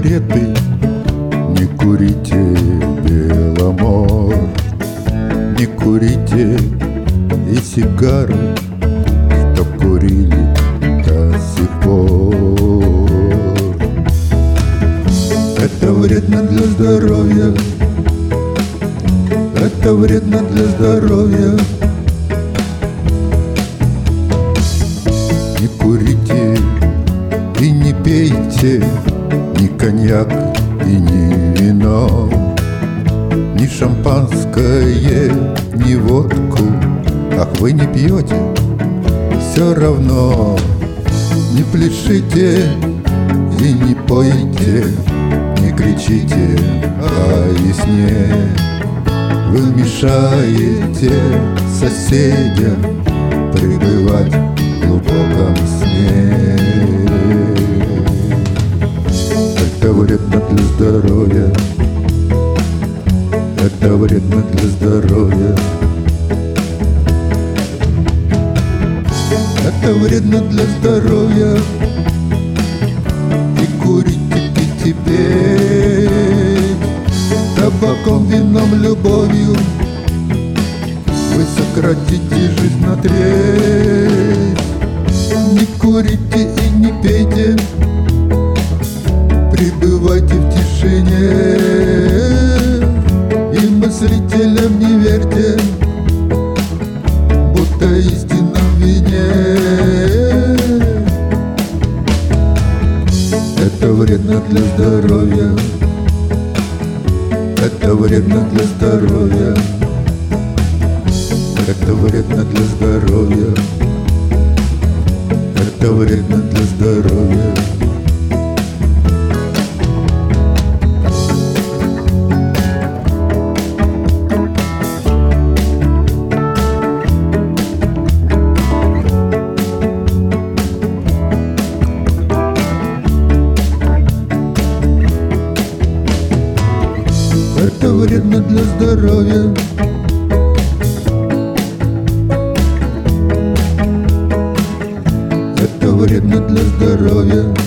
сигареты, не курите Беломор, не курите и сигары, что курили до сих пор. Это вредно для здоровья, это вредно для здоровья. Не курите и не пейте ни коньяк и ни вино, ни шампанское, ни водку. Ах, вы не пьете, все равно. Не пляшите и не пойте, не кричите о весне. Вы мешаете соседям пребывать в глубоком сне. Это вредно для здоровья, это вредно для здоровья. Это вредно для здоровья. И курить, и пить, и петь табаком, вином, любовью вы сократите жизнь на треть. Не курите и не пейте, пребывайте в тишине. И мыслителям не верьте, будто истина в вине. Это вредно для здоровья, это вредно для здоровья, это вредно для здоровья, это вредно для здоровья. Это вредно для здоровья. Это вредно для здоровья.